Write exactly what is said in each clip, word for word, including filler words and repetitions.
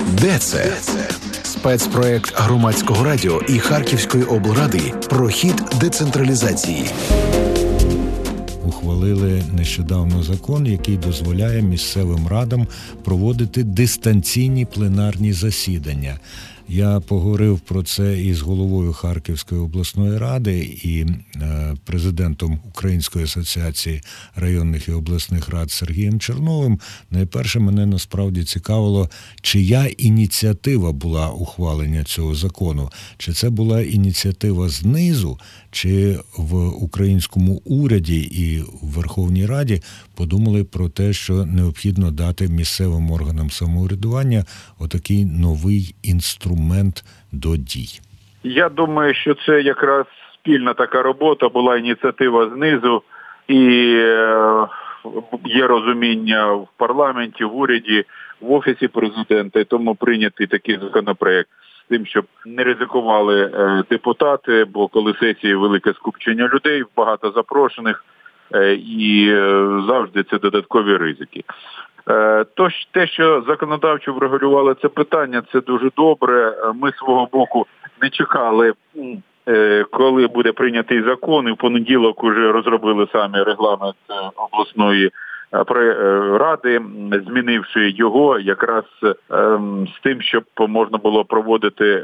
Де це? Спецпроект Громадського радіо і Харківської облради про хід децентралізації. Ухвалили нещодавно закон, який дозволяє місцевим радам проводити дистанційні пленарні засідання. Я поговорив про це із головою Харківської обласної ради і президентом Української асоціації районних і обласних рад Сергієм Черновим. Найперше, мене насправді цікавило, чия ініціатива була ухвалення цього закону. Чи це була ініціатива знизу, чи в українському уряді і в Верховній Раді подумали про те, що необхідно дати місцевим органам самоврядування отакий новий інструмент до дій? Я думаю, що це якраз спільна така робота, була ініціатива знизу, і є розуміння в парламенті, в уряді, в Офісі Президента, і тому прийнятий такий законопроект з тим, щоб не ризикували депутати, бо коли сесії велике скупчення людей, багато запрошених, і завжди це додаткові ризики. Тож те, що законодавчо врегулювали це питання, це дуже добре. Ми свого боку не чекали, коли буде прийнятий закон, і в понеділок вже розробили самі регламент обласної ради, змінивши його якраз з тим, щоб можна було проводити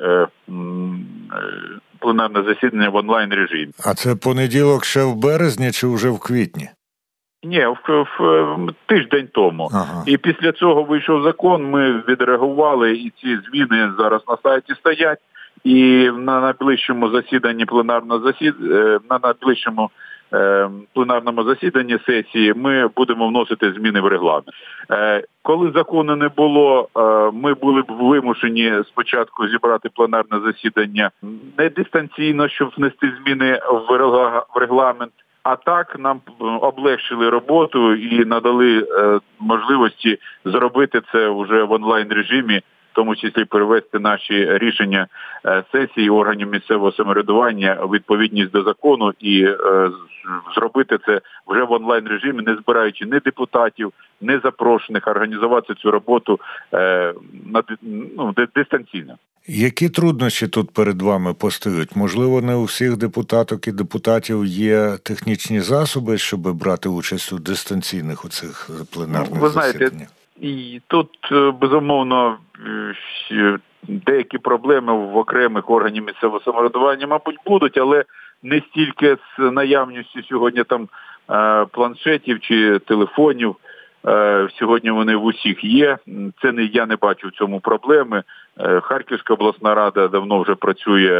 пленарне засідання в онлайн-режимі. А це понеділок ще в березні чи вже в квітні? Ні, в, в, в тиждень тому. Ага. І після цього вийшов закон, ми відреагували, і ці зміни зараз на сайті стоять. І на найближчому засіданні пленарного засід... на найближчому е, пленарному засіданні сесії ми будемо вносити зміни в регламент. Е, коли закону не було, е, ми були б вимушені спочатку зібрати пленарне засідання не дистанційно, щоб внести зміни в регламент. А так нам облегшили роботу і надали е, можливості зробити це вже в онлайн-режимі, в тому числі перевести наші рішення е, сесії органів місцевого самоврядування у відповідність до закону і е, зробити це вже в онлайн-режимі, не збираючи ні депутатів, ні запрошених, організувати цю роботу е, на, ну, дистанційно. Які труднощі тут перед вами постають? Можливо, не у всіх депутаток і депутатів є технічні засоби, щоб брати участь у дистанційних у цих пленарних Ви знаєте, засіданнях? І тут, безумовно, деякі проблеми в окремих органів місцевого самоврядування, мабуть, будуть, але не стільки з наявністю сьогодні там планшетів чи телефонів. Сьогодні вони в усіх є. Це не я не бачу в цьому проблеми. Харківська обласна рада давно вже працює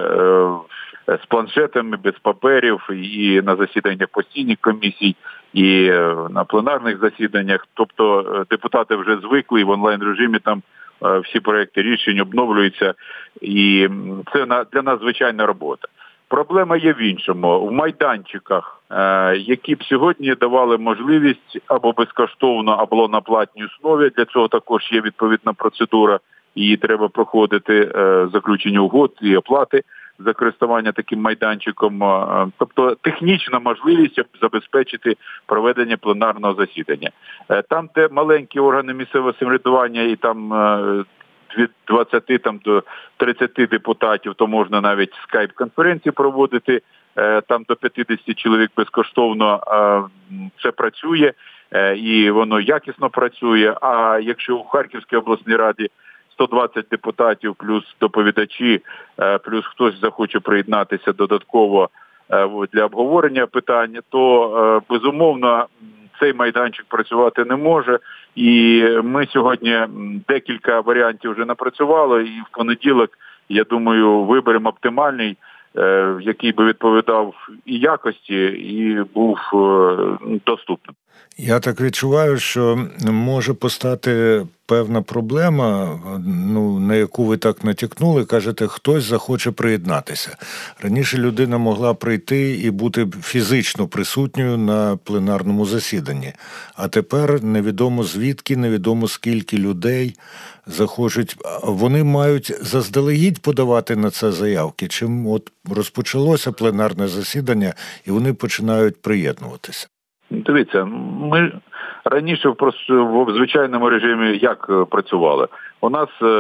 з планшетами, без паперів, і на засіданнях постійних комісій, і на пленарних засіданнях. Тобто депутати вже звикли, і в онлайн-режимі там всі проекти рішень обновлюються. І це для нас звичайна робота. Проблема є в іншому. В майданчиках, які б сьогодні давали можливість або безкоштовно, або на платній основі, для цього також є відповідна процедура, її треба проходити, заключення угод і оплати за користування таким майданчиком. Тобто технічна можливість, щоб забезпечити проведення пленарного засідання. Там, де маленькі органи місцевого самоврядування і там від двадцяти там, до тридцяти депутатів, то можна навіть скайп-конференції проводити, там до п'ятдесят чоловік безкоштовно. Це працює і воно якісно працює. А якщо у Харківській обласній раді сто двадцять депутатів плюс доповідачі, плюс хтось захоче приєднатися додатково для обговорення питання, то безумовно цей майданчик працювати не може. І ми сьогодні декілька варіантів вже напрацювали, і в понеділок, я думаю, виберемо оптимальний, який би відповідав і якості, і був доступним. Я так відчуваю, що може постати певна проблема, ну, на яку ви так натякнули, кажете, хтось захоче приєднатися. Раніше людина могла прийти і бути фізично присутньою на пленарному засіданні, а тепер невідомо звідки, невідомо скільки людей захочуть. Вони мають заздалегідь подавати на це заявки, чим от розпочалося пленарне засідання і вони починають приєднуватися. Дивіться, ми раніше просто в звичайному режимі як працювали? У нас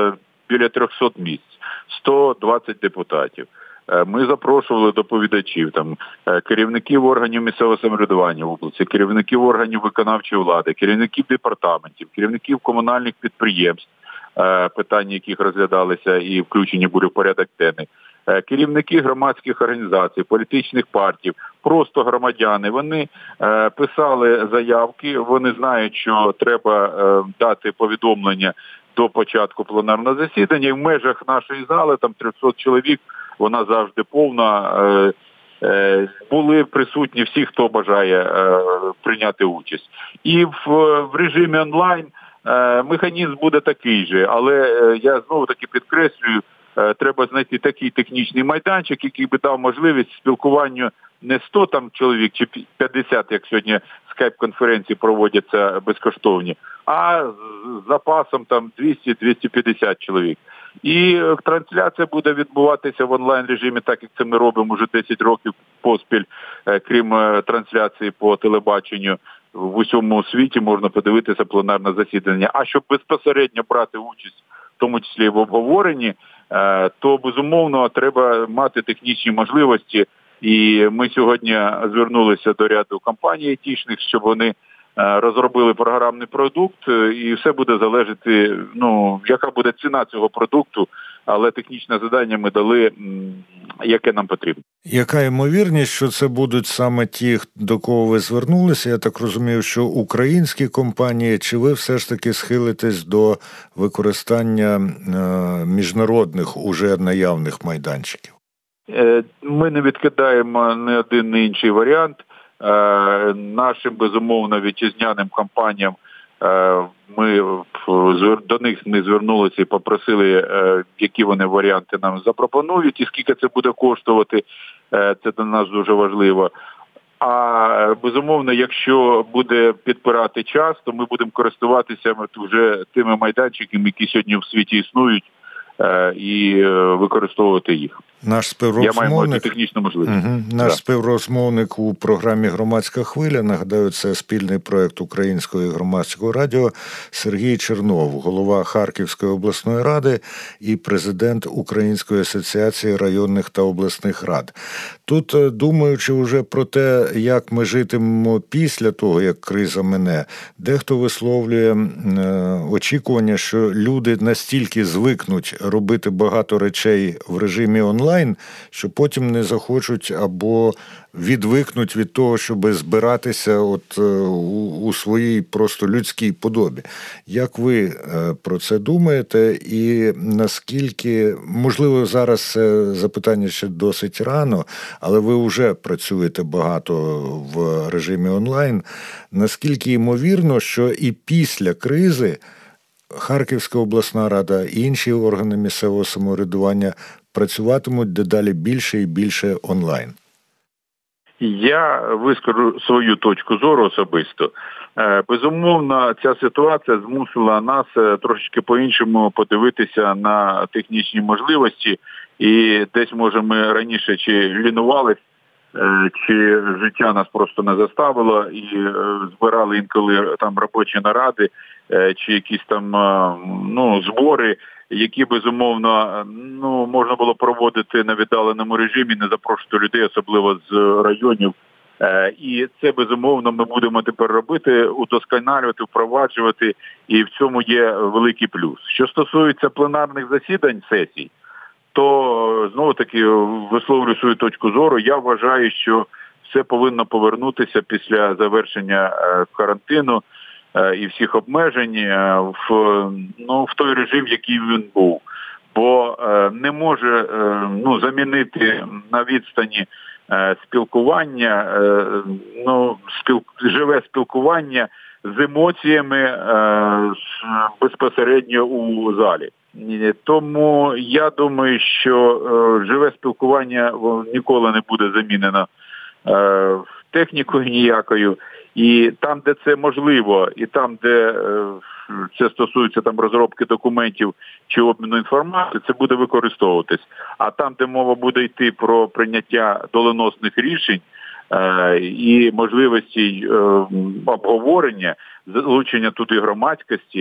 біля триста місць, сто двадцять депутатів. Ми запрошували доповідачів, там, керівників органів місцевого самоврядування в області, керівників органів виконавчої влади, керівників департаментів, керівників комунальних підприємств, питання яких розглядалися і включені були в порядок денний, керівники громадських організацій, політичних партій, просто громадяни. Вони писали заявки, вони знають, що треба дати повідомлення до початку пленарного засідання, і в межах нашої зали, там триста чоловік, вона завжди повна, е, е, були присутні всі, хто бажає е, прийняти участь. І в, в режимі онлайн е, механізм буде такий же, але е, я знову-таки підкреслюю, е, треба знайти такий технічний майданчик, який би дав можливість спілкуванню не сто там чоловік чи п'ятдесят, як сьогодні скайп-конференції проводяться безкоштовні, а з запасом там двісті - двісті п'ятдесят чоловік. І трансляція буде відбуватися в онлайн-режимі, так як це ми робимо вже десять років поспіль, крім трансляції по телебаченню. В усьому світі можна подивитися пленарне засідання. А щоб безпосередньо брати участь, в тому числі в обговоренні, то, безумовно, треба мати технічні можливості. І ми сьогодні звернулися до ряду компаній айтішних, щоб вони розробили програмний продукт, і все буде залежати, ну, яка буде ціна цього продукту, але технічне завдання ми дали, яке нам потрібно. Яка ймовірність, що це будуть саме ті, до кого ви звернулися? Я так розумію, що українські компанії, чи ви все ж таки схилитесь до використання міжнародних уже наявних майданчиків? Ми не відкидаємо ні один, ні інший варіант. Нашим, безумовно, вітчизняним компаніям, ми до них ми звернулися і попросили, які вони варіанти нам запропонують і скільки це буде коштувати. Це для нас дуже важливо. А, безумовно, якщо буде підпирати час, то ми будемо користуватися вже тими майданчиками, які сьогодні в світі існують, і використовувати їх. Наш співрозмовник, Я маю технічну можливість. Угу. Наш да. співрозмовник у програмі «Громадська хвиля», нагадаю, це спільний проєкт Українського і Громадського радіо, Сергій Чернов, голова Харківської обласної ради і президент Української асоціації районних та обласних рад. Тут, думаючи вже про те, як ми житимемо після того, як криза мине, дехто висловлює очікування, що люди настільки звикнуть робити багато речей в режимі онлайн, що потім не захочуть або відвикнуть від того, щоб збиратися от у, у своїй просто людській подобі. Як ви про це думаєте і наскільки, можливо, зараз це запитання ще досить рано, але ви вже працюєте багато в режимі онлайн, наскільки ймовірно, що і після кризи Харківська обласна рада і інші органи місцевого самоврядування працюватимуть дедалі більше і більше онлайн? Я вискажу свою точку зору особисто. Безумовно, ця ситуація змусила нас трошечки по-іншому подивитися на технічні можливості. І десь, може, ми раніше чи лінувались, чи життя нас просто не заставило, і збирали інколи там робочі наради, чи якісь там ну, збори, які, безумовно, ну, можна було проводити на віддаленому режимі, не запрошувати людей, особливо з районів. І це, безумовно, ми будемо тепер робити, удосконалювати, впроваджувати, і в цьому є великий плюс. Що стосується пленарних засідань, сесій, то, знову-таки, висловлюю свою точку зору. Я вважаю, що все повинно повернутися після завершення карантину і всіх обмежень в, ну, в той режим, який він був. Бо не може ну, замінити на відстані спілкування, ну, спіл... живе спілкування з емоціями безпосередньо у залі. Тому я думаю, що живе спілкування ніколи не буде замінено технікою ніякою. І там, де це можливо, і там, де це стосується там розробки документів чи обміну інформацією, це буде використовуватись. А там, де мова буде йти про прийняття доленосних рішень е- і можливості е- обговорення, залучення туди громадськості,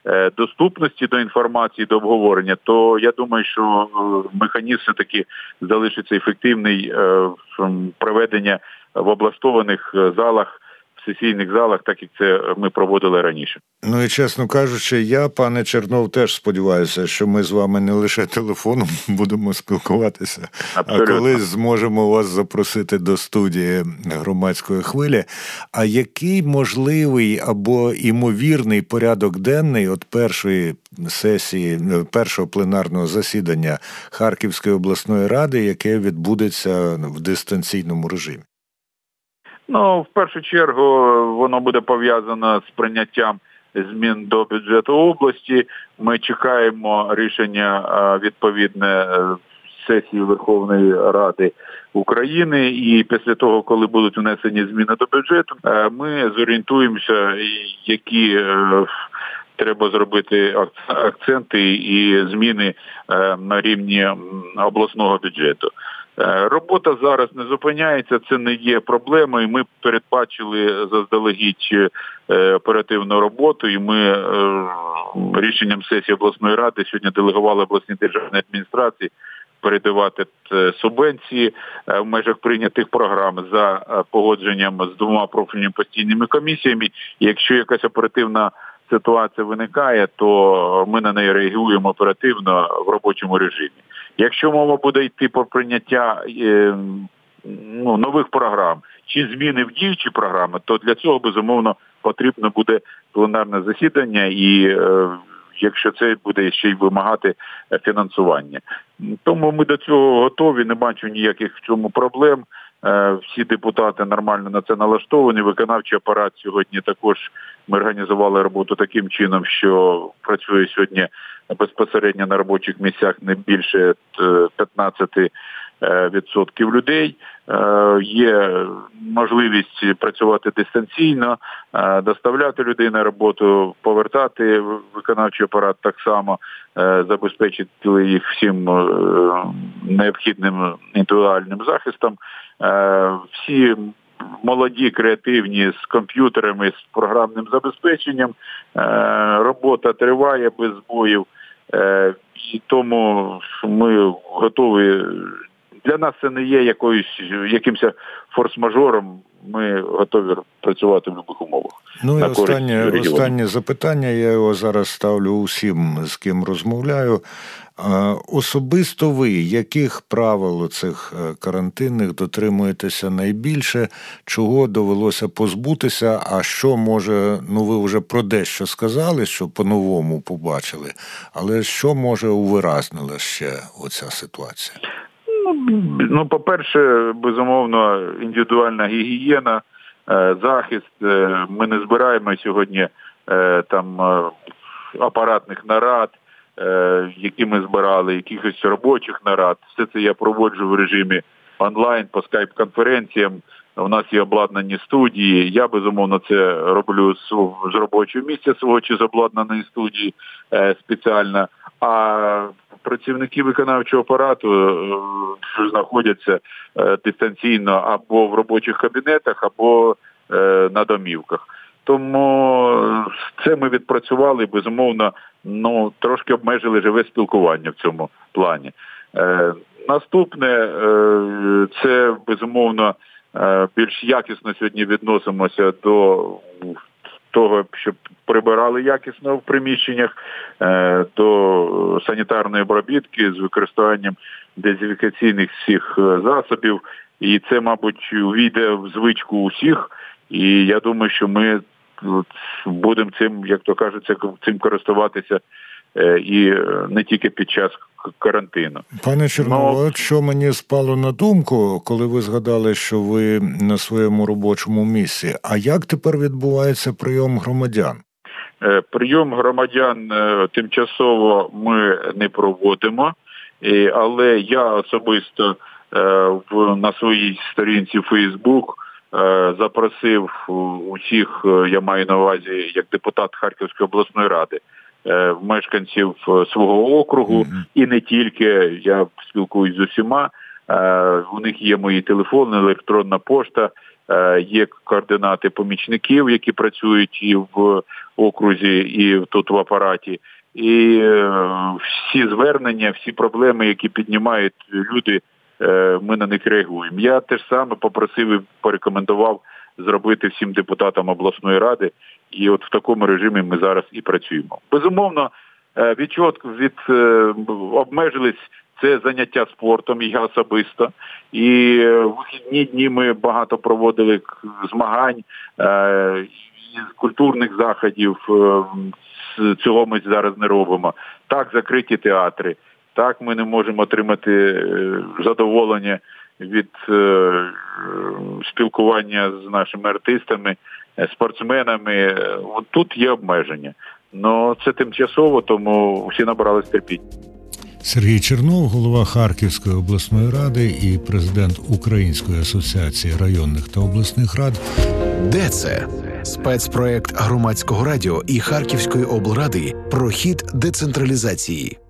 доступності до інформації, до обговорення, то я думаю, що механізм все-таки залишиться ефективний проведення в облаштованих залах, в сесійних залах, так як це ми проводили раніше. Ну і, чесно кажучи, я, пане Чернов, теж сподіваюся, що ми з вами не лише телефоном будемо спілкуватися, Абсолютно. а колись зможемо вас запросити до студії Громадської хвилі. А який можливий або імовірний порядок денний от першої сесії, першого пленарного засідання Харківської обласної ради, яке відбудеться в дистанційному режимі? Ну, в першу чергу, воно буде пов'язано з прийняттям змін до бюджету області. Ми чекаємо рішення відповідне сесії Верховної Ради України, і після того, коли будуть внесені зміни до бюджету, ми зорієнтуємося, які треба зробити акценти і зміни на рівні обласного бюджету. Робота зараз не зупиняється, це не є проблемою. Ми передбачили заздалегідь оперативну роботу, і ми рішенням сесії обласної ради сьогодні делегували обласній державній адміністрації передавати субвенції в межах прийнятих програм за погодженням з двома профільними постійними комісіями. І якщо якась оперативна ситуація виникає, то ми на неї реагуємо оперативно в робочому режимі. Якщо мова буде йти про прийняття е, ну, нових програм чи зміни в діючі програми, то для цього, безумовно, потрібно буде пленарне засідання і е, якщо це буде ще й вимагати фінансування. Тому ми до цього готові, не бачу ніяких в цьому проблем. Всі депутати нормально на це налаштовані. Виконавчий апарат сьогодні також ми організували роботу таким чином, що працює сьогодні безпосередньо на робочих місцях не більше п'ятнадцять відсотків людей. Є можливість працювати дистанційно, доставляти людей на роботу, повертати виконавчий апарат так само, забезпечити їх всім необхідним індивідуальним захистом. Всі молоді, креативні, з комп'ютерами, з програмним забезпеченням. Робота триває без збоїв. І тому ми готові. Для нас це не є якоюсь, якимось форс-мажором. Ми готові працювати в будь-яких умовах. Ну і останнє, останнє запитання, я його зараз ставлю усім, з ким розмовляю. Особисто ви, яких правил цих карантинних дотримуєтеся найбільше, чого довелося позбутися, а що може, ну ви вже про дещо сказали, що по-новому побачили, але що може увиразнила ще оця ситуація? Ну, по-перше, безумовно, індивідуальна гігієна, захист. Ми не збираємо сьогодні там апаратних нарад, які ми збирали, якихось робочих нарад. Все це я проводжу в режимі онлайн, по скайп-конференціям. У нас є обладнані студії. Я, безумовно, це роблю з, з робочого місця свого чи з обладнаної студії спеціально. А працівники виконавчого апарату що знаходяться дистанційно або в робочих кабінетах, або на домівках. Тому це ми відпрацювали, безумовно, ну, трошки обмежили живе спілкування в цьому плані. Е, наступне, е, це, безумовно, е, більш якісно сьогодні відносимося до того, щоб прибирали якісно в приміщеннях, е, до санітарної обробітки з використанням дезінфекційних всіх засобів. І це, мабуть, увійде в звичку усіх. І я думаю, що ми будемо цим, як то кажуть, цим користуватися і не тільки під час карантину. Пане Чернов, от що мені спало на думку, коли ви згадали, що ви на своєму робочому місці. А як тепер відбувається прийом громадян? Прийом громадян тимчасово ми не проводимо, але я особисто на своїй сторінці Facebook запросив усіх, я маю на увазі як депутат Харківської обласної ради, мешканців свого округу, mm-hmm. і не тільки, я спілкуюсь з усіма, у них є мої телефони, електронна пошта, Є координати помічників, які працюють і в окрузі, і тут в апараті. І всі звернення, всі проблеми, які піднімають люди, ми на них реагуємо. Я теж саме попросив і порекомендував зробити всім депутатам обласної ради. І от в такому режимі ми зараз і працюємо. Безумовно, від чого від, обмежились це заняття спортом, і я особисто. І в вихідні дні ми багато проводили змагань, культурних заходів. Цього ми зараз не робимо. Так, закриті театри. Так, ми не можемо отримати задоволення від спілкування з нашими артистами, спортсменами. От тут є обмеження. Но це тимчасово, тому всі набрались терпіння. Сергій Чернов, голова Харківської обласної ради і президент Української асоціації районних та обласних рад. Де це? Спецпроект Громадського радіо і Харківської облради про хід децентралізації.